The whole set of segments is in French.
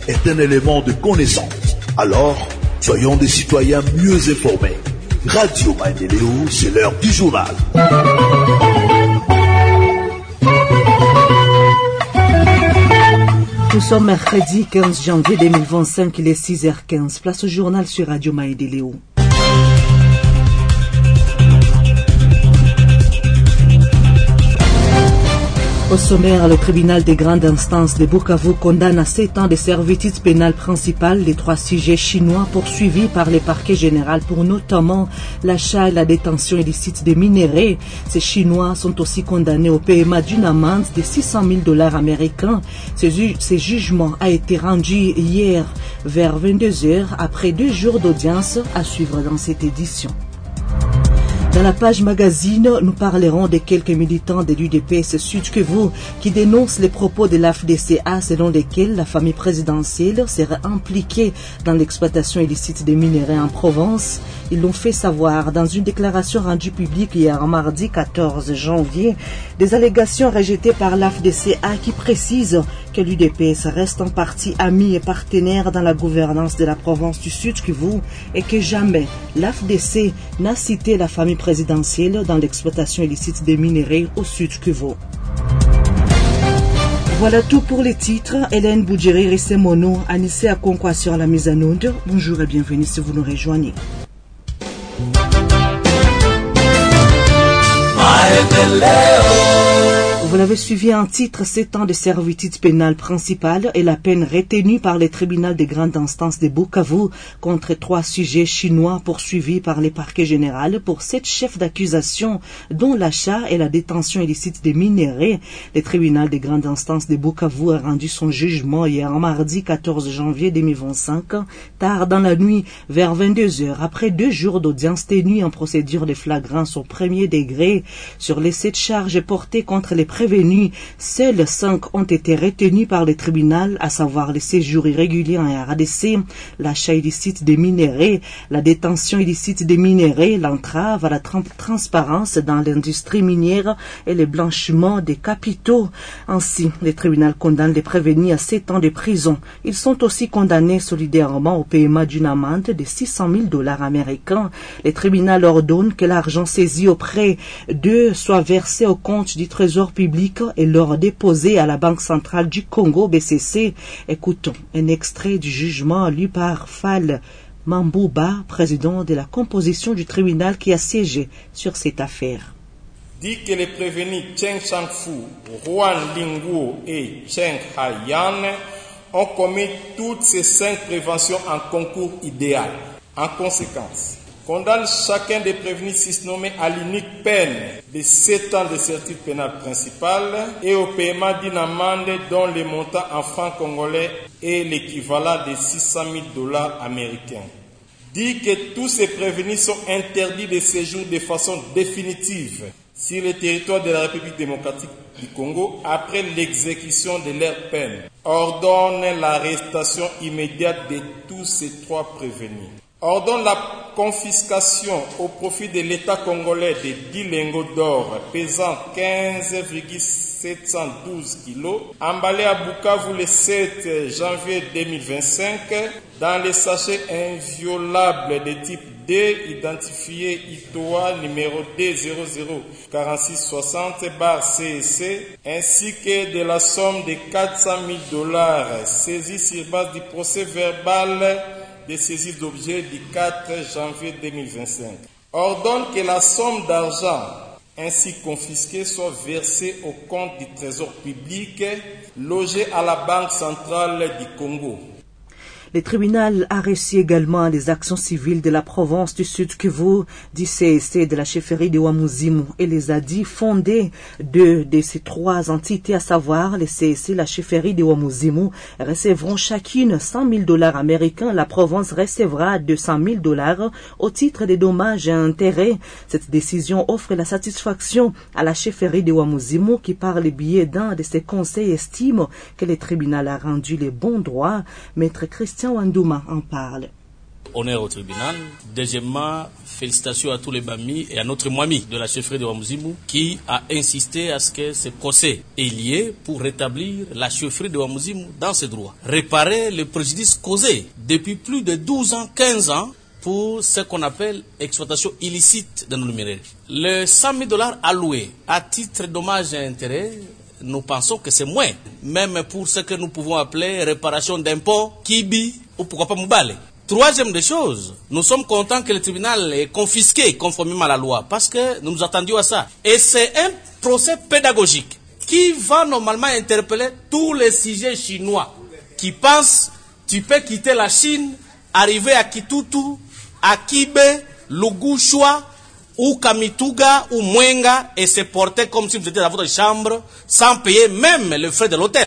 est un élément de connaissance. Alors, soyons des citoyens mieux informés. Radio Maendeleo, c'est l'heure du journal. Nous sommes mercredi 15 janvier 2025, il est 6h15. Place au journal sur Radio Maendeleo. Au sommaire, le tribunal des grandes instances de Bukavu condamne à 7 ans de servitude pénale principale les 3 sujets chinois poursuivis par le parquet général pour notamment l'achat et la détention illicite des minerais. Ces Chinois sont aussi condamnés au paiement d'une amende de $600,000 américains. Ce jugement a été rendu hier vers 22h après 2 jours d'audience à suivre dans cette édition. Dans la page magazine, nous parlerons de quelques militants de l'UDPS Sud Kivu qui dénoncent les propos de l'AFDCA selon lesquels la famille présidentielle serait impliquée dans l'exploitation illicite des minerais en Provence. Ils l'ont fait savoir dans une déclaration rendue publique hier mardi 14 janvier. Des allégations rejetées par l'AFDCA qui précisent que l'UDPS reste en partie ami et partenaire dans la gouvernance de la province du Sud Kivu et que jamais l'AFDC n'a cité la famille présidentielle dans l'exploitation illicite des minerais au Sud Kivu. Voilà tout pour les titres. Hélène Boudjeri Rissemono, Anissé Akonkwa sur la mise en onde. Bonjour et bienvenue si vous nous rejoignez. Vous l'avez suivi en titre, 7 ans de servitude pénale principale et la peine retenue par le tribunal des grandes instances de Bukavu contre 3 sujets chinois poursuivis par le parquet général pour 7 chefs d'accusation, dont l'achat et la détention illicite des minerais. Le tribunal des grandes instances de Bukavu a rendu son jugement hier mardi 14 janvier 2025, tard dans la nuit, vers 22h, après 2 jours d'audience tenue en procédure de flagrance au premier degré. Sur les 7 charges portées contre les prévenus, seuls 5 ont été retenus par le tribunal, à savoir le séjour irrégulier en RDC, l'achat illicite des minerais, la détention illicite des minerais, l'entrave à la transparence dans l'industrie minière et le blanchiment des capitaux. Ainsi, le tribunal condamne les prévenus à 7 ans de prison. Ils sont aussi condamnés solidairement au paiement d'une amende de $600,000 américains. Le tribunal ordonne que l'argent saisi auprès d'eux soit versé au compte du Trésor public et leur déposé à la Banque centrale du Congo, BCC. Écoutons un extrait du jugement lu par Fall Mambouba, président de la composition du tribunal qui a siégé sur cette affaire. Dit que les prévenus Cheng Shangfu, Juan Linguo et Cheng Haiyan ont commis toutes ces 5 préventions en concours idéal. En conséquence, condamne chacun des prévenus susnommés à l'unique peine de 7 ans de servitude pénale principale et au paiement d'une amende dont le montant en francs congolais est l'équivalent de $600,000 américains. Dit que tous ces prévenus sont interdits de séjour de façon définitive sur le territoire de la République démocratique du Congo après l'exécution de leur peine. Ordonne l'arrestation immédiate de tous ces 3 prévenus. Ordonne la confiscation au profit de l'État congolais de 10 lingots d'or pesant 15,712 kilos, emballés à Bukavu le 7 janvier 2025 dans les sachets inviolables de type D identifié ITOA numéro D004660/CEC ainsi que de la somme de $400,000 saisie sur base du procès verbal de saisie d'objets du 4 janvier 2025. Ordonne que la somme d'argent ainsi confisquée soit versée au compte du Trésor public logé à la Banque centrale du Congo. Le tribunal a reçu également les actions civiles de la province du Sud Kivu, du CSC de la chefferie de Wamuzimu et les ADI fondés de ces 3 entités, à savoir le CSC et la chefferie de Wamuzimu, recevront chacune $100,000 américains. La province recevra $200,000 au titre des dommages et intérêts. Cette décision offre la satisfaction à la chefferie de Wamuzimu qui, par le biais d'un de ses conseils, estime que le tribunal a rendu les bons droits. Maître Christian Wandouma en parle. Honneur au tribunal. Deuxièmement, félicitations à tous les Bami et à notre Mwami de la chefferie de Wamouzimu qui a insisté à ce que ce procès ait lieu pour rétablir la chefferie de Wamouzimu dans ses droits. Réparer le préjudice causé depuis plus de 12 ans, 15 ans pour ce qu'on appelle exploitation illicite de nos minéraux. Le 100 000 $ alloués à titre dommages et intérêts, nous pensons que c'est moins, même pour ce que nous pouvons appeler réparation d'impôts, kibi ou pourquoi pas moubale. Troisième des choses, nous sommes contents que le tribunal ait confisqué conformément à la loi parce que nous nous attendions à ça. Et c'est un procès pédagogique qui va normalement interpeller tous les sujets chinois qui pensent tu peux quitter la Chine, arriver à Kitutu, à Kibe, Lugushwa, ou Kamituga, ou Mwenga, et se porter comme si vous étiez dans votre chambre, sans payer même le frais de l'hôtel.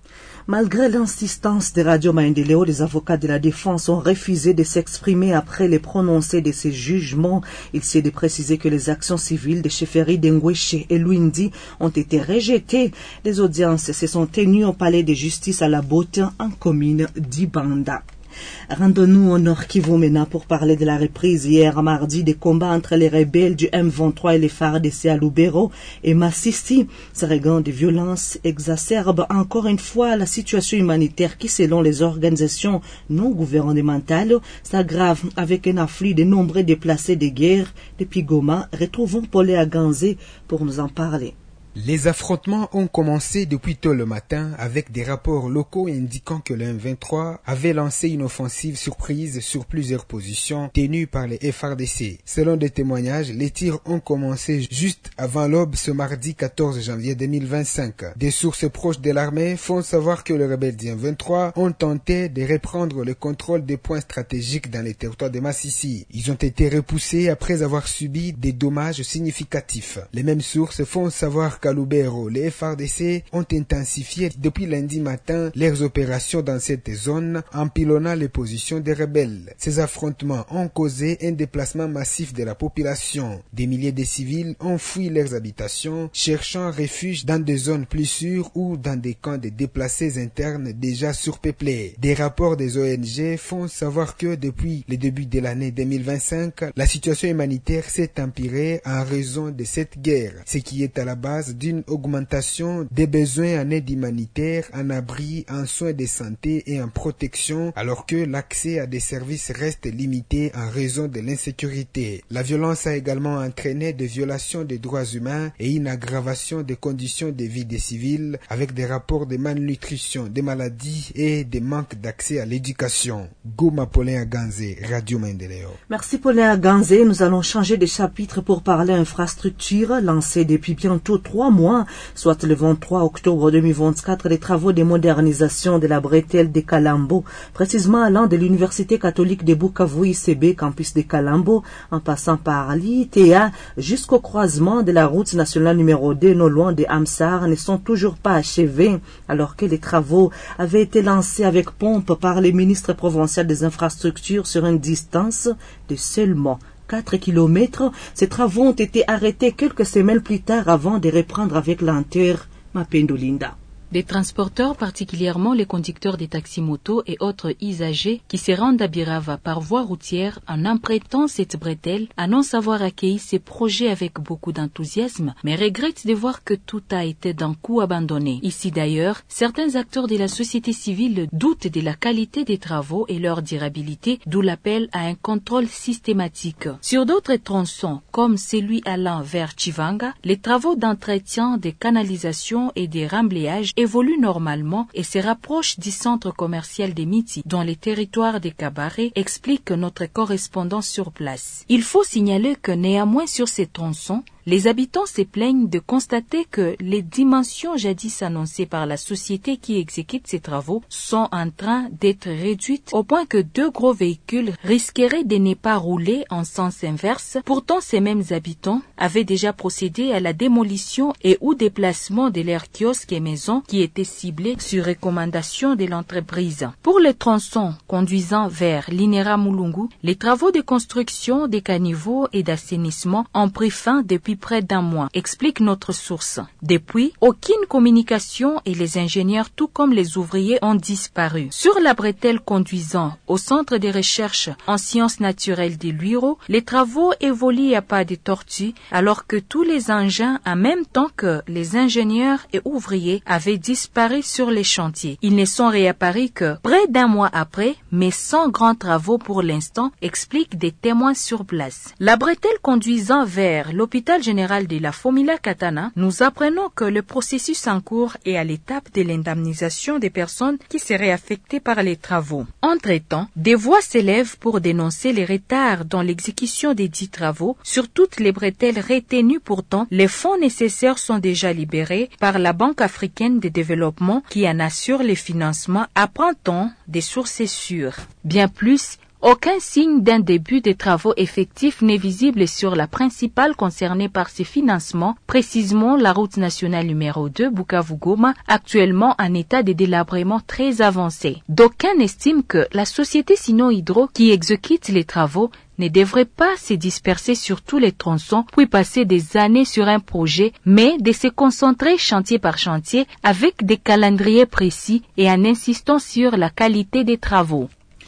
Malgré l'insistance de Radio Maendeleo, les avocats de la défense ont refusé de s'exprimer après les prononcés de ces jugements. Il s'est de préciser que les actions civiles des chefferies d'Engweshe et Luindi ont été rejetées. Les audiences se sont tenues au palais de justice à la Botte, en commune d'Ibanda. Rendons-nous au Nord Kivu maintenant pour parler de la reprise hier mardi des combats entre les rebelles du M23 et les FARDC à Lubero et Massissi. Ces regains de violence exacerbent encore une fois la situation humanitaire qui, selon les organisations non gouvernementales, s'aggrave avec un afflux de nombreux déplacés de guerre. Depuis Goma, retrouvons Paulé Aganzé pour nous en parler. Les affrontements ont commencé depuis tôt le matin avec des rapports locaux indiquant que le M23 avait lancé une offensive surprise sur plusieurs positions tenues par les FARDC. Selon des témoignages, les tirs ont commencé juste avant l'aube ce mardi 14 janvier 2025. Des sources proches de l'armée font savoir que les rebelles du M23 ont tenté de reprendre le contrôle des points stratégiques dans les territoires de Massissi. Ils ont été repoussés après avoir subi des dommages significatifs. Les mêmes sources font savoir qu'à Lubero, les FARDC ont intensifié depuis lundi matin leurs opérations dans cette zone en pilonnant les positions des rebelles. Ces affrontements ont causé un déplacement massif de la population. Des milliers de civils ont fui leurs habitations, cherchant refuge dans des zones plus sûres ou dans des camps de déplacés internes déjà surpeuplés. Des rapports des ONG font savoir que depuis le début de l'année 2025, la situation humanitaire s'est empirée en raison de cette guerre, ce qui est à la base d'une augmentation des besoins en aide humanitaire, en abri, en soins de santé et en protection, alors que l'accès à des services reste limité en raison de l'insécurité. La violence a également entraîné des violations des droits humains et une aggravation des conditions de vie des civils, avec des rapports de malnutrition, des maladies et des manques d'accès à l'éducation. Goma Paulin Aganzé, Radio Maendeleo. Merci Paulin Aganzé. Nous allons changer de chapitre pour parler infrastructure. Lancée depuis bientôt 3 mois, soit le 23 octobre 2024, les travaux de modernisation de la bretelle de Kalambo, précisément allant de l'Université catholique de Bukavu ICB, campus de Kalambo, en passant par l'ITA jusqu'au croisement de la route nationale numéro 2, non loin de Amsar, ne sont toujours pas achevés, alors que les travaux avaient été lancés avec pompe par le ministre provincial des infrastructures sur une distance de seulement 4 kilomètres. Ces travaux ont été arrêtés quelques semaines plus tard avant de reprendre avec lenteur. Mapendo Linda. Des transporteurs, particulièrement les conducteurs des taxis-motos et autres usagers qui se rendent à Birava par voie routière en empruntant cette bretelle, annoncent avoir accueilli ces projets avec beaucoup d'enthousiasme, mais regrettent de voir que tout a été d'un coup abandonné. Ici d'ailleurs, certains acteurs de la société civile doutent de la qualité des travaux et leur durabilité, d'où l'appel à un contrôle systématique. Sur d'autres tronçons, comme celui allant vers Chivanga, les travaux d'entretien des canalisations et des remblayages évolue normalement et se rapproche du centre commercial des Miti, dans les territoires des Cabarets, explique notre correspondant sur place. Il faut signaler que néanmoins sur ces tronçons, les habitants se plaignent de constater que les dimensions jadis annoncées par la société qui exécute ces travaux sont en train d'être réduites au point que 2 gros véhicules risqueraient de ne pas rouler en sens inverse. Pourtant, ces mêmes habitants avaient déjà procédé à la démolition et ou déplacement de leurs kiosques et maisons qui étaient ciblés sur recommandation de l'entreprise. Pour les tronçons conduisant vers l'Inera Mulungu, les travaux de construction des caniveaux et d'assainissement ont pris fin depuis depuis près d'un mois, explique notre source. Depuis, aucune communication et les ingénieurs tout comme les ouvriers ont disparu. Sur la bretelle conduisant au centre de recherche en sciences naturelles de Luiro, les travaux évoluent à pas de tortue alors que tous les engins en même temps que les ingénieurs et ouvriers avaient disparu sur les chantiers. Ils ne sont réapparus que près d'un mois après, mais sans grands travaux pour l'instant, expliquent des témoins sur place. La bretelle conduisant vers l'hôpital général de la Fomila Katana, nous apprenons que le processus en cours est à l'étape de l'indemnisation des personnes qui seraient affectées par les travaux. Entre-temps, des voix s'élèvent pour dénoncer les retards dans l'exécution des dits travaux. Sur toutes les bretelles retenues pourtant, les fonds nécessaires sont déjà libérés par la Banque africaine de développement qui en assure les financements, apprend-on des sources sûres. Bien plus, aucun signe d'un début des travaux effectifs n'est visible sur la principale concernée par ces financements, précisément la route nationale numéro 2 Bukavu-Goma, actuellement en état de délabrement très avancé. D'aucuns estiment que la société Sino-Hydro qui exécute les travaux ne devrait pas se disperser sur tous les tronçons puis passer des années sur un projet, mais de se concentrer chantier par chantier avec des calendriers précis et en insistant sur la qualité des travaux.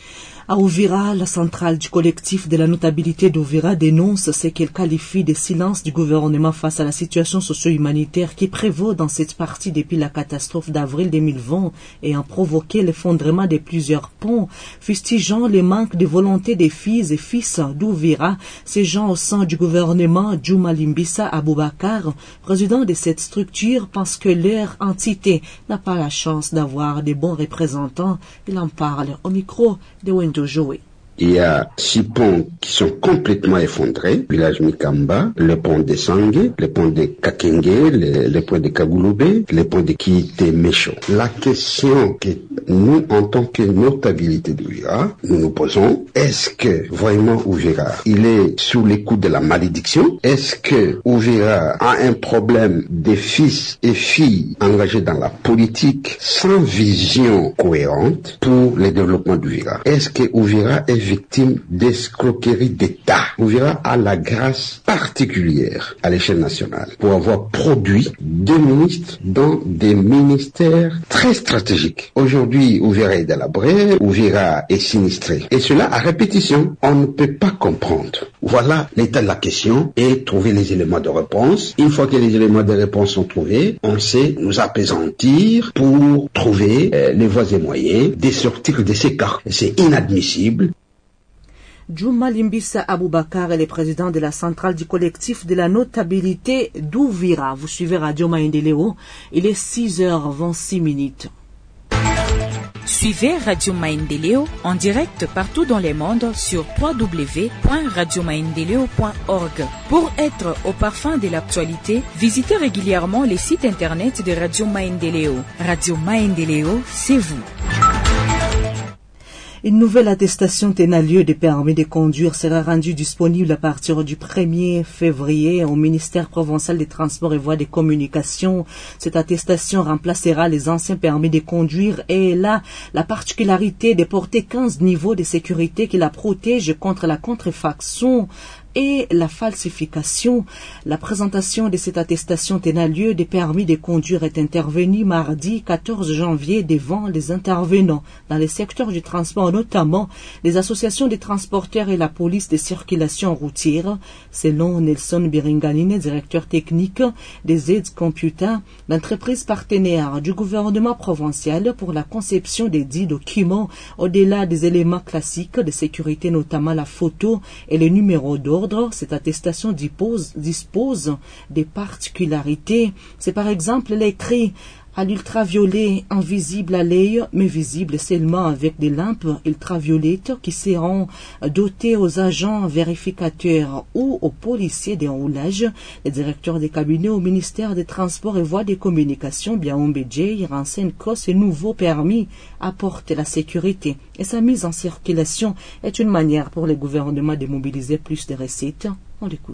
À Uvira, la centrale du collectif de la notabilité d'Uvira dénonce ce qu'elle qualifie de silence du gouvernement face à la situation socio-humanitaire qui prévaut dans cette partie depuis la catastrophe d'avril 2020 et a provoqué l'effondrement de plusieurs ponts, fustigeant le manque de volonté des filles et fils d'Uvira. Ces gens au sein du gouvernement, Juma Limbisa Aboubakar, président de cette structure, pense que leur entité n'a pas la chance d'avoir de bons représentants. Il en parle au micro de Wendo Joué. Il y a 6 ponts qui sont complètement effondrés. Village Mikamba, le pont de Sangue, le pont de Kakenge, le pont de Kagouloube, le pont de Kiite Mécho. La question que nous, en tant que notabilité d'Uvira, nous nous posons, est-ce que vraiment Uvira, il est sous les coups de la malédiction? Est-ce que Uvira a un problème de fils et filles engagés dans la politique sans vision cohérente pour le développement d'Uvira? Est-ce que Uvira est victime d'escroquerie d'État? Uvira a la grâce particulière à l'échelle nationale pour avoir produit 2 ministres dans des ministères très stratégiques. Aujourd'hui, Uvira est délabré, Uvira est sinistré. Et cela à répétition, on ne peut pas comprendre. Voilà l'état de la question et trouver les éléments de réponse. Une fois que les éléments de réponse sont trouvés, on sait nous apaisantir pour trouver les voies et moyens de sortir de ces cas. C'est inadmissible. Juma Limbisa Aboubakar est le président de la centrale du collectif de la notabilité d'Uvira. Vous suivez Radio Maendeleo. Il est 6h26. Suivez Radio Maendeleo en direct partout dans le monde sur www.radiomaendeleo.org. Pour être au parfum de l'actualité, visitez régulièrement les sites internet de Radio Maendeleo. Radio Maendeleo, c'est vous. Une nouvelle attestation tenant lieu de permis de conduire sera rendue disponible à partir du 1er février au ministère provincial des Transports et Voies de Communication. Cette attestation remplacera les anciens permis de conduire et elle a la particularité de porter 15 niveaux de sécurité qui la protègent contre la contrefaçon et la falsification. La présentation de cette attestation tenant lieu des permis de conduire est intervenue mardi 14 janvier devant les intervenants dans les secteurs du transport, notamment les associations des transporteurs et la police de circulation routière. Selon Nelson Biringanine, directeur technique des aides Computer, l'entreprise partenaire du gouvernement provincial pour la conception des 10 documents, au-delà des éléments classiques de sécurité, notamment la photo et le numéro d'ordre, cette attestation dispose des particularités. C'est par exemple l'écrit à l'ultraviolet invisible à l'œil, mais visible seulement avec des lampes ultraviolettes qui seront dotées aux agents vérificateurs ou aux policiers des roulages. Le directeur des cabinets au ministère des Transports et Voies de Communication, Biaombe Djei, renseigne que ce nouveau permis apporte la sécurité et sa mise en circulation est une manière pour le gouvernement de mobiliser plus de recettes. On l'écoute.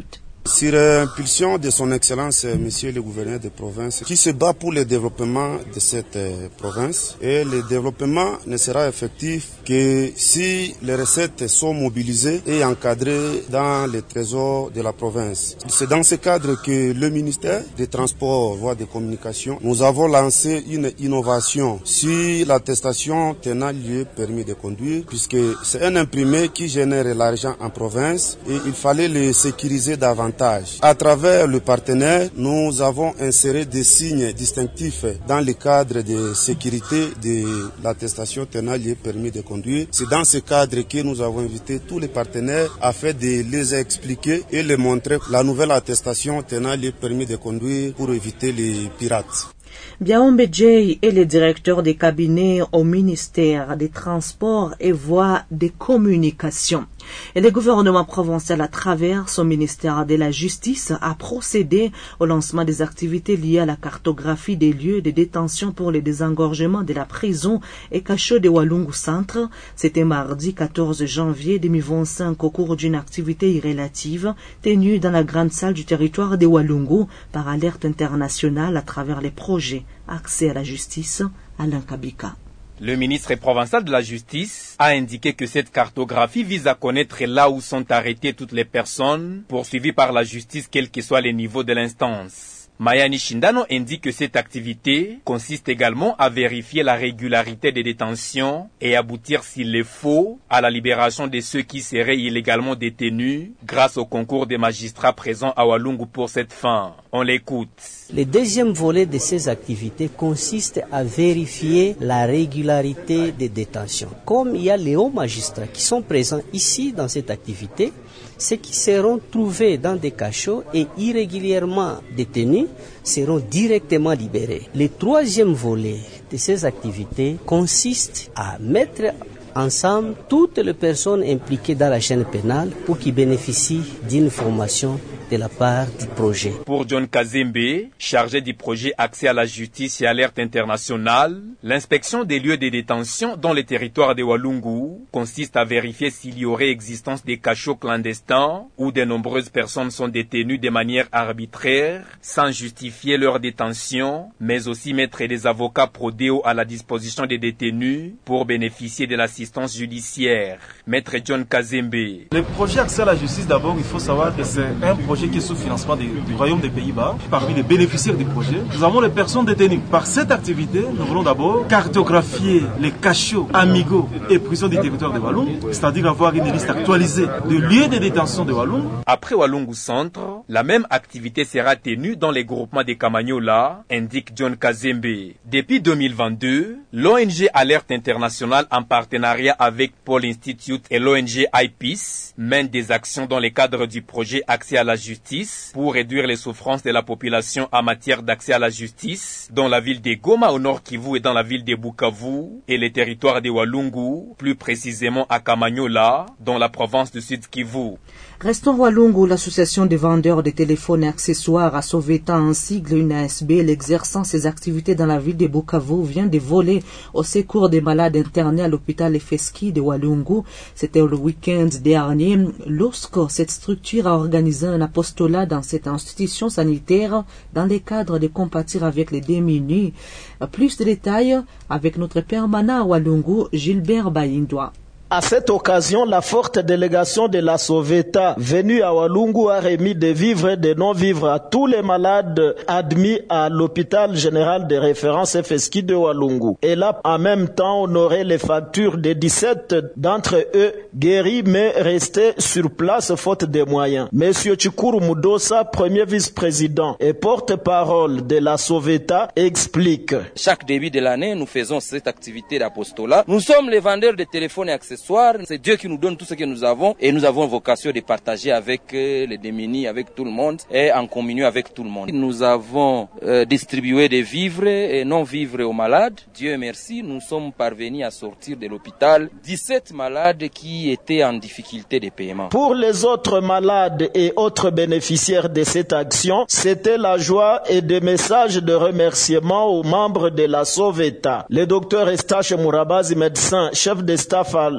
Sur impulsion de son Excellence, Monsieur le gouverneur de province, qui se bat pour le développement de cette province. Et le développement ne sera effectif que si les recettes sont mobilisées et encadrées dans les trésors de la province. C'est dans ce cadre que le ministère des Transports, voies de communication, nous avons lancé une innovation sur l'attestation tenant lieu permis de conduire, puisque c'est un imprimé qui génère l'argent en province et il fallait le sécuriser davantage. À travers le partenaire, nous avons inséré des signes distinctifs dans le cadre de sécurité de l'attestation tenant lieu permis de conduire. C'est dans ce cadre que nous avons invité tous les partenaires afin de les expliquer et les montrer la nouvelle attestation tenant lieu permis de conduire pour éviter les pirates. Biaombe Jay est le directeur des cabinets au ministère des Transports et Voies de Communication. Et le gouvernement provincial, à travers son ministère de la Justice, a procédé au lancement des activités liées à la cartographie des lieux de détention pour le désengorgement de la prison et cachot de Walungu Centre. C'était mardi 14 janvier 2025 au cours d'une activité irrélative tenue dans la grande salle du territoire de Walungu par Alerte Internationale à travers les projets Accès à la justice, Alain Kabika. Le ministre provincial de la Justice a indiqué que cette cartographie vise à connaître là où sont arrêtées toutes les personnes poursuivies par la justice, quel que soit le niveau de l'instance. Mayani Shindano indique que cette activité consiste également à vérifier la régularité des détentions et aboutir, s'il le faut, à la libération de ceux qui seraient illégalement détenus grâce au concours des magistrats présents à Walungu pour cette fin. On l'écoute. Le deuxième volet de ces activités consiste à vérifier la régularité des détentions. Comme il y a les hauts magistrats qui sont présents ici dans cette activité, ceux qui seront trouvés dans des cachots et irrégulièrement détenus seront directement libérés. Le troisième volet de ces activités consiste à mettre ensemble toutes les personnes impliquées dans la chaîne pénale pour qu'ils bénéficient d'une formation de la part du projet. Pour John Kazembe, chargé du projet Accès à la justice et Alerte Internationale, l'inspection des lieux de détention dans les territoires de Walungu consiste à vérifier s'il y aurait existence des cachots clandestins où de nombreuses personnes sont détenues de manière arbitraire, sans justifier leur détention, mais aussi mettre des avocats prodéo à la disposition des détenus pour bénéficier de l'assistance judiciaire. Maître John Kazembe. Le projet Accès à la justice, d'abord, il faut savoir que c'est un projet qui est sous financement du Royaume des Pays-Bas. Parmi les bénéficiaires du projet, nous avons les personnes détenues. Par cette activité, nous voulons d'abord cartographier les cachots amigos et prisons du territoire de Walungu, c'est-à-dire avoir une liste actualisée de lieux de détention de Walungu. Après Walungu Centre, la même activité sera tenue dans les groupements des Kamanyola, indique John Kazembe. Depuis 2022, l'ONG Alerte Internationale, en partenariat avec Paul Institute et l'ONG IPEACE, mène des actions dans le cadre du projet Accès à la justice pour réduire les souffrances de la population en matière d'accès à la justice dans la ville de Goma au nord Kivu et dans la ville de Bukavu et les territoires de Walungu, plus précisément à Kamanyola, dans la province du Sud Kivu. Restons Walungu, l'association des vendeurs de téléphones et accessoires à Soveta, en sigle une ASB, exerçant ses activités dans la ville de Bukavu, vient de voler au secours des malades internés à l'hôpital Efeski de Walungu. C'était le week-end dernier, lorsque cette structure a organisé un apostolat dans cette institution sanitaire dans le cadre de compatir avec les démunis. Plus de détails avec notre permanent à Walungu, Gilbert Bayindoa. À cette occasion, la forte délégation de la Soveta venue à Walungu a remis des vivres et des non-vivres à tous les malades admis à l'hôpital général de référence FSK de Walungu. Elle a en même temps honoré les factures de 17 d'entre eux guéris mais restés sur place faute de moyens. Monsieur Chikuru Mudosa, premier vice-président et porte-parole de la Soveta, explique. Chaque début de l'année, nous faisons cette activité d'apostolat. Nous sommes les vendeurs de téléphones et accessoires. C'est Dieu qui nous donne tout ce que nous avons et nous avons vocation de partager avec les démunis, avec tout le monde et en communion avec tout le monde. Nous avons distribué des vivres et non-vivres aux malades. Dieu merci, nous sommes parvenus à sortir de l'hôpital 17 malades qui étaient en difficulté de paiement. Pour les autres malades et autres bénéficiaires de cette action, c'était la joie et des messages de remerciement aux membres de la Soveta. Le docteur Estache Mourabazi, médecin, chef de staff à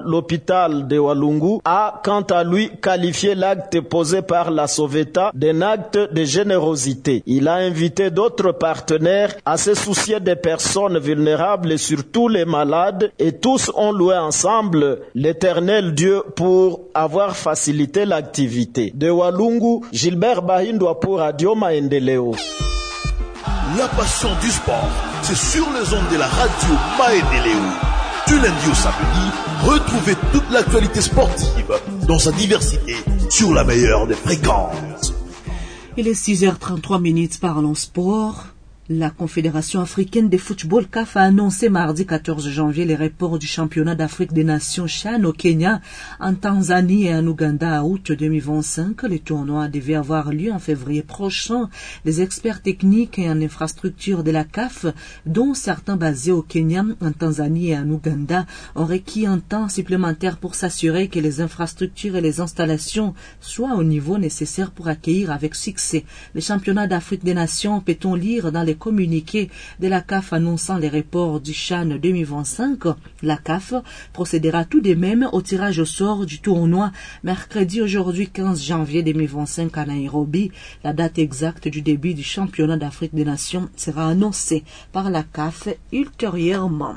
l'hôpital de Walungu a quant à lui qualifié l'acte posé par la Soveta d'un acte de générosité. Il a invité d'autres partenaires à se soucier des personnes vulnérables et surtout les malades, et tous ont loué ensemble l'éternel Dieu pour avoir facilité l'activité. De Walungu, Gilbert Bahindwa pour Radio Maendeleo. La passion du sport, c'est sur les ondes de la radio Maendeleo. Du lundi au samedi, retrouvez toute l'actualité sportive dans sa diversité sur la meilleure des fréquences. Il est 6h33, parlons sport. La Confédération africaine de football CAF a annoncé mardi 14 janvier les reports du championnat d'Afrique des Nations CHAN au Kenya, en Tanzanie et en Ouganda à août 2025. Le tournoi devait avoir lieu en février prochain. Les experts techniques et en infrastructure de la CAF, dont certains basés au Kenya, en Tanzanie et en Ouganda, ont requis un temps supplémentaire pour s'assurer que les infrastructures et les installations soient au niveau nécessaire pour accueillir avec succès le championnat d'Afrique des Nations, peut-on lire dans les communiqué de la CAF annonçant les reports du CHAN 2025. La CAF procédera tout de même au tirage au sort du tournoi mercredi aujourd'hui 15 janvier 2025 à Nairobi. La date exacte du début du championnat d'Afrique des Nations sera annoncée par la CAF ultérieurement.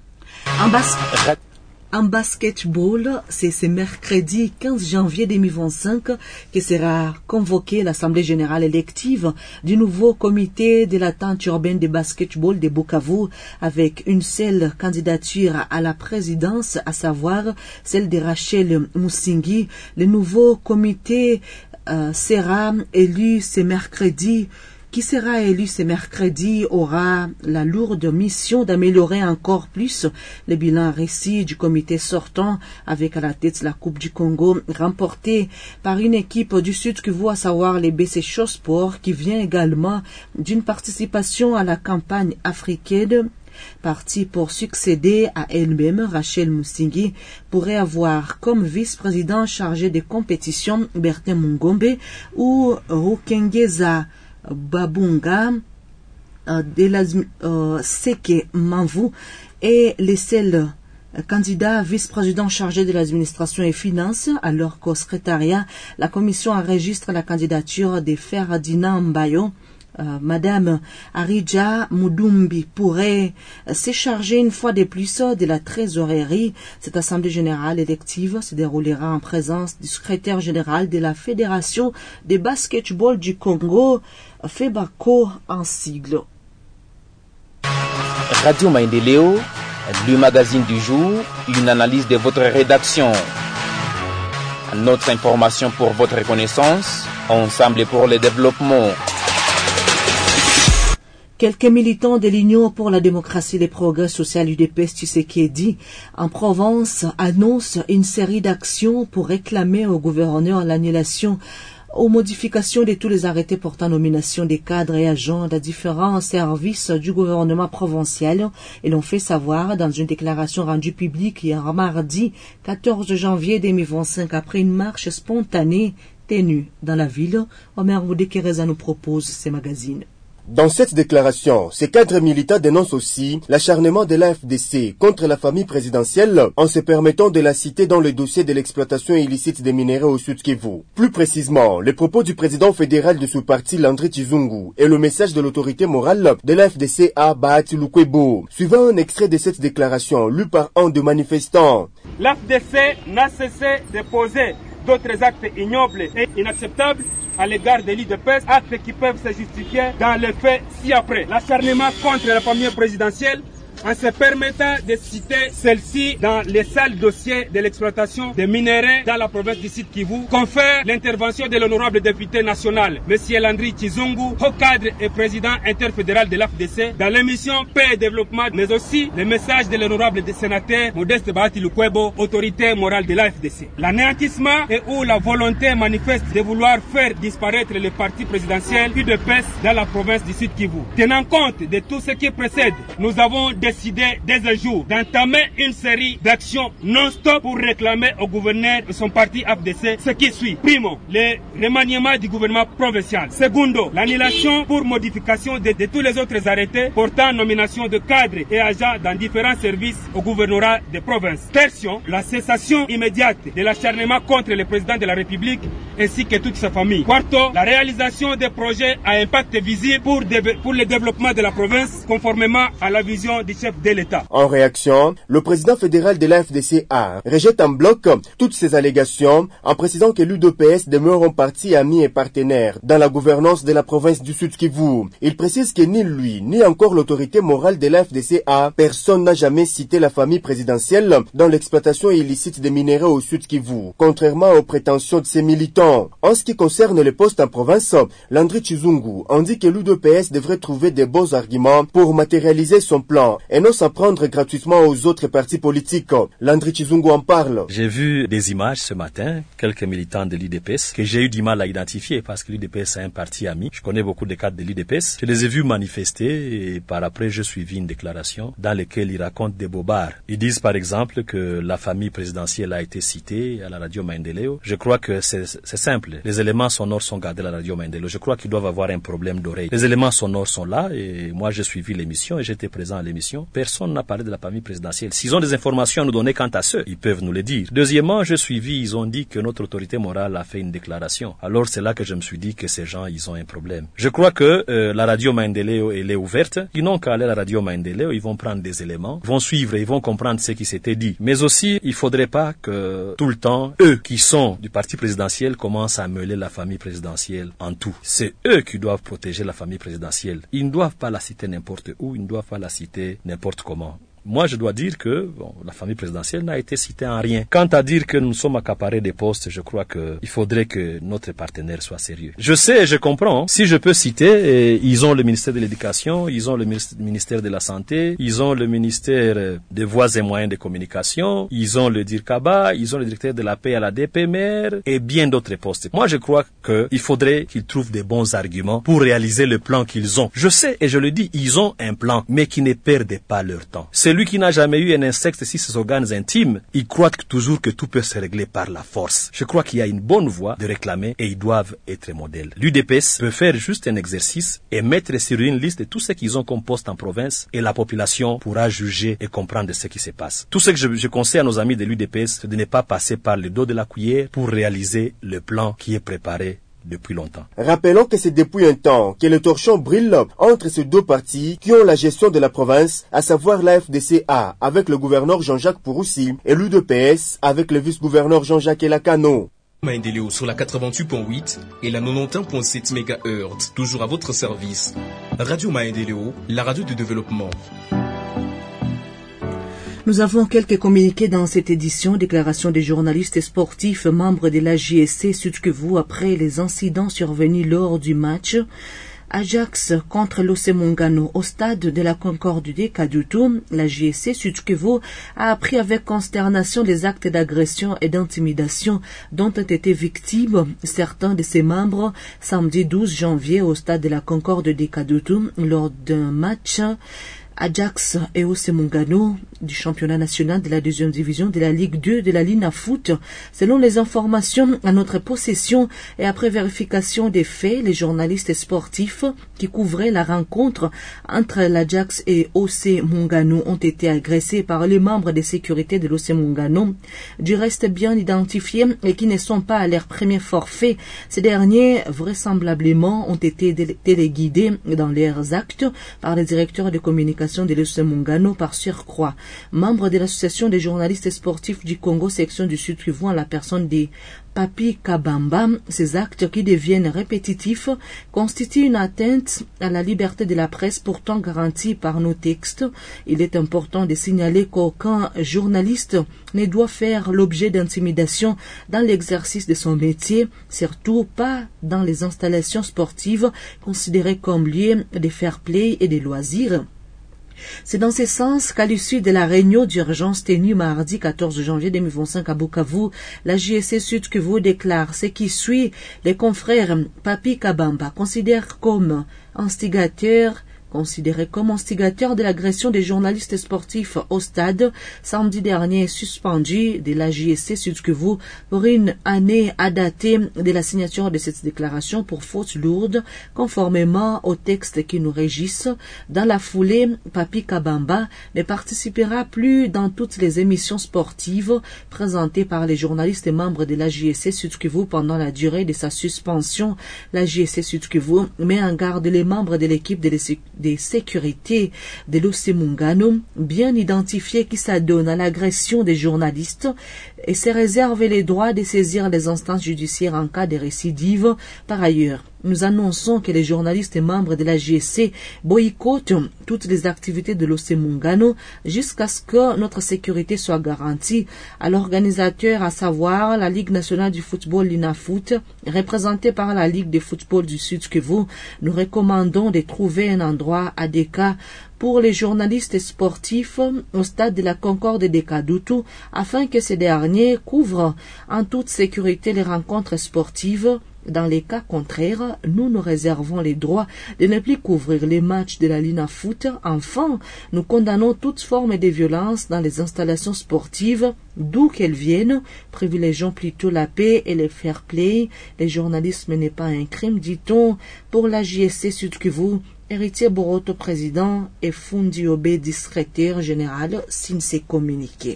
En basketball, c'est ce mercredi 15 janvier 2025 que sera convoquée l'Assemblée générale élective du nouveau comité de l'attente urbaine de basketball de Bukavu avec une seule candidature à la présidence, à savoir celle de Rachel Musingi. Le nouveau comité sera élu ce mercredi. Qui sera élu ce mercredi aura la lourde mission d'améliorer encore plus le bilan réussi du comité sortant avec à la tête la Coupe du Congo remportée par une équipe du Sud Kivu, à savoir les BC Sport, qui vient également d'une participation à la campagne africaine. Parti pour succéder à elle-même, Rachel Musingi pourrait avoir comme vice-président chargé des compétitions Bertin Mungombe ou Rukengeza Babunga Seke Manvu et les seuls candidats vice-président chargé de l'administration et finances, alors qu'au secrétariat, la commission enregistre la candidature de Ferdinand Mbayo. Madame Arija Mudumbi pourrait se charger une fois de plus de la trésorerie. Cette assemblée générale élective se déroulera en présence du secrétaire général de la Fédération de basketball du Congo, FEBACO en sigle. Radio Maendeleo, le magazine du jour, une analyse de votre rédaction. Notre information pour votre connaissance, ensemble pour le développement. Quelques militants de l'Union pour la démocratie et le progrès social UDPS Tshisekedi en Provence annoncent une série d'actions pour réclamer au gouverneur l'annulation aux modifications de tous les arrêtés portant nomination des cadres et agents de différents services du gouvernement provincial, et l'ont fait savoir dans une déclaration rendue publique hier mardi 14 janvier 2025 après une marche spontanée tenue dans la ville. Omer Woudekereza nous propose ces magazines. Dans cette déclaration, ces cadres militants dénoncent aussi l'acharnement de l'AFDC contre la famille présidentielle en se permettant de la citer dans le dossier de l'exploitation illicite des minéraux au Sud Kivu. Plus précisément, les propos du président fédéral de ce parti, Landry Tshizungu, et le message de l'autorité morale de l'AFDC à Bahati Lukwebo. Suivant un extrait de cette déclaration lu par un des manifestants. L'AFDC n'a cessé de poser d'autres actes ignobles et inacceptables à l'égard de l'UDPS, actes qui peuvent se justifier dans les faits ci-après. L'acharnement contre la famille présidentielle en se permettant de citer celle-ci dans les sales dossiers de l'exploitation des minéraux dans la province du Sud Kivu, confère l'intervention de l'honorable député national, M. Landry Tshizungu, haut cadre et président interfédéral de l'AFDC, dans l'émission Paix et Développement, mais aussi le message de l'honorable sénateur Modeste Bahati Lukwebo, autorité morale de l'AFDC. L'anéantissement et ou la volonté manifeste de vouloir faire disparaître le parti présidentiel UDPS dans la province du Sud Kivu. Tenant compte de tout ce qui précède, nous avons décidé dès un jour d'entamer une série d'actions non-stop pour réclamer au gouverneur de son parti AFDC ce qui suit. Primo, le remaniement du gouvernement provincial. Secondo, l'annulation pour modification de tous les autres arrêtés portant nomination de cadres et agents dans différents services au gouvernorat des provinces. Tertion, la cessation immédiate de l'acharnement contre le président de la République ainsi que toute sa famille. Quarto, la réalisation des projets à impact visible pour le développement de la province conformément à la vision du chef de l'État. En réaction, le président fédéral de la FDCA rejette en bloc toutes ces allégations en précisant que l'UDPS demeure en partie ami et partenaire dans la gouvernance de la province du Sud Kivu. Il précise que ni lui, ni encore l'autorité morale de la FDCA, personne n'a jamais cité la famille présidentielle dans l'exploitation illicite des minéraux au Sud Kivu, contrairement aux prétentions de ses militants. En ce qui concerne les postes en province, Landry Chizungu indique que l'UDPS devrait trouver des bons arguments pour matérialiser son plan et non s'en prendre gratuitement aux autres partis politiques. Landry Chizungu en parle. J'ai vu des images ce matin, quelques militants de l'UDPS, que j'ai eu du mal à identifier parce que l'UDPS a un parti ami. Je connais beaucoup de cadres de l'UDPS. Je les ai vus manifester et par après j'ai suivi une déclaration dans laquelle ils racontent des bobards. Ils disent par exemple que la famille présidentielle a été citée à la radio Maendeleo. Je crois que c'est simple. Les éléments sonores sont gardés à la radio Maendeleo. Je crois qu'ils doivent avoir un problème d'oreille. Les éléments sonores sont là et moi j'ai suivi l'émission et j'étais présent à l'émission. Personne n'a parlé de la famille présidentielle. S'ils ont des informations à nous donner quant à ceux, ils peuvent nous le dire. Deuxièmement, j'ai suivi, ils ont dit que notre autorité morale a fait une déclaration. Alors c'est là que je me suis dit que ces gens, ils ont un problème. Je crois que la radio Maendeleo, elle est ouverte. Ils n'ont qu'à aller à la radio Maendeleo, ils vont prendre des éléments, vont suivre, ils vont comprendre ce qui s'était dit. Mais aussi, il faudrait pas que tout le temps, eux qui sont du parti présidentiel commencent à mêler la famille présidentielle en tout. C'est eux qui doivent protéger la famille présidentielle. Ils ne doivent pas la citer n'importe où, ils ne doivent pas la citer n'importe comment. Moi, je dois dire que la famille présidentielle n'a été citée en rien. Quant à dire que nous sommes accaparés des postes, je crois qu'il faudrait que notre partenaire soit sérieux. Je sais, je comprends. Si je peux citer, ils ont le ministère de l'Éducation, ils ont le ministère de la Santé, ils ont le ministère des Voies et Moyens de Communication, ils ont le DIRCABA, ils ont le directeur de la paix à la DPMR et bien d'autres postes. Moi, je crois qu'il faudrait qu'ils trouvent des bons arguments pour réaliser le plan qu'ils ont. Je sais et je le dis, ils ont un plan, mais qui ne perdent pas leur temps. Celui qui n'a jamais eu un insecte sur ses organes intimes, il croit toujours que tout peut se régler par la force. Je crois qu'il y a une bonne voie de réclamer et ils doivent être modèles. L'UDPS peut faire juste un exercice et mettre sur une liste tout ce qu'ils ont comme poste en province et la population pourra juger et comprendre ce qui se passe. Tout ce que je conseille à nos amis de l'UDPS, c'est de ne pas passer par le dos de la cuillère pour réaliser le plan qui est préparé depuis longtemps. Rappelons que c'est depuis un temps que le torchon brille entre ces deux partis qui ont la gestion de la province, à savoir la FDCA avec le gouverneur Jean-Jacques Pouroussi et l'UDPS avec le vice-gouverneur Jean-Jacques Elakano. Maendeleo sur la 88.8 et la 91.7 MHz, toujours à votre service. Radio Maendeleo, la radio du développement. Nous avons quelques communiqués dans cette édition. Déclaration des journalistes et sportifs membres de la JSC Sud-Kivu après les incidents survenus lors du match Ajax contre l'Osemongano au stade de la Concorde de Kadutu. La JSC Sud-Kivu a appris avec consternation les actes d'agression et d'intimidation dont ont été victimes certains de ses membres samedi 12 janvier au stade de la Concorde de Kadutu lors d'un match Ajax et Osemongano du championnat national de la deuxième division de la Ligue 2 de la Lina Foot. Selon les informations à notre possession et après vérification des faits, les journalistes sportifs qui couvraient la rencontre entre l'Ajax et Osemongano ont été agressés par les membres de sécurité de l'Osemongano, du reste bien identifiés et qui ne sont pas à leur premier forfait. Ces derniers, vraisemblablement, ont été téléguidés dans leurs actes par les directeurs de communication de l'Osemongano par surcroît. Membre de l'association des journalistes sportifs du Congo, section du Sud-Kivu, en la personne des Papi Kabamba, ces actes qui deviennent répétitifs constituent une atteinte à la liberté de la presse pourtant garantie par nos textes. Il est important de signaler qu'aucun journaliste ne doit faire l'objet d'intimidation dans l'exercice de son métier, surtout pas dans les installations sportives considérées comme lieux de fair play et de loisirs. C'est dans ce sens qu'à l'issue de la réunion d'urgence tenue mardi 14 janvier 2025 à Bukavu, la JSC Sud-Kivu déclare ce qui suit. Les confrères Papi Kabamba considèrent comme instigateurs considéré comme instigateur de l'agression des journalistes sportifs au stade, samedi dernier suspendu de la JSC Sud Kivu pour une année à dater de la signature de cette déclaration pour faute lourde, conformément au texte qui nous régisse. Dans la foulée, Papi Kabamba ne participera plus dans toutes les émissions sportives présentées par les journalistes et membres de la JSC Sud Kivu pendant la durée de sa suspension. La JSC Sud Kivu met en garde les membres de l'équipe de sécurité de l'Osemungano, bien identifiés, qui s'adonnent à l'agression des journalistes et se réservent les droits de saisir les instances judiciaires en cas de récidive. Par ailleurs, nous annonçons que les journalistes et membres de la JSC boycottent toutes les activités de l'Osemungano jusqu'à ce que notre sécurité soit garantie. À l'organisateur, à savoir la Ligue nationale du football Linafoot, représentée par la Ligue de football du Sud Kivu, nous recommandons de trouver un endroit adéquat pour les journalistes sportifs au stade de la Concorde de Kadutu, afin que ces derniers couvrent en toute sécurité les rencontres sportives. Dans les cas contraires, nous nous réservons les droits de ne plus couvrir les matchs de la Linafoot. Enfin, nous condamnons toute forme de violence dans les installations sportives, d'où qu'elles viennent, privilégions plutôt la paix et le fair play. Le journalisme n'est pas un crime, dit-on, pour la JSC Sud Kivu. Héritier Boroto, président, et Fundi Obé, secrétaire général, signe ses communiqués.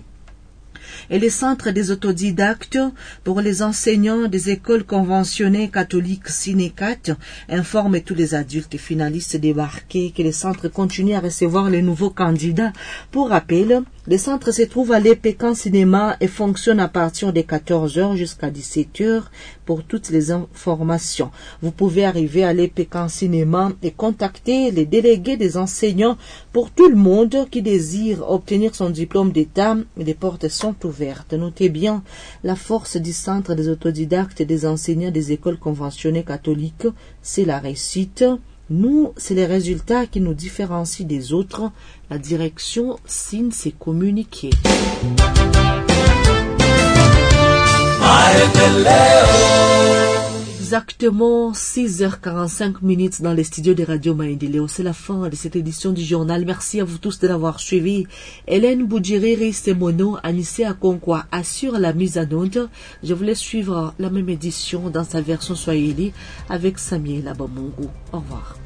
Et les centres des autodidactes pour les enseignants des écoles conventionnées catholiques Sinecat informent tous les adultes finalistes débarqués que les centres continuent à recevoir les nouveaux candidats. Pour rappel, les centres se trouvent à l'Epécan Cinéma et fonctionnent à partir de 14h jusqu'à 17h. Pour toutes les informations, vous pouvez arriver à l'Epécan Cinéma et contacter les délégués des enseignants. Pour tout le monde qui désire obtenir son diplôme d'État, les portes sont ouvertes. Notez bien, la force du centre des autodidactes et des enseignants des écoles conventionnées catholiques, c'est la réussite. Nous, c'est les résultats qui nous différencient des autres. La direction signe ses communiqués. Exactement 6h45 dans les studios de Radio Maendeleo. C'est la fin de cette édition du journal. Merci à vous tous de l'avoir suivi. Hélène Boudjiriri Semono, Anissé Akonkwa assure la mise en onde. Je voulais suivre la même édition dans sa version swahili avec Samuel Abamungu. Au revoir.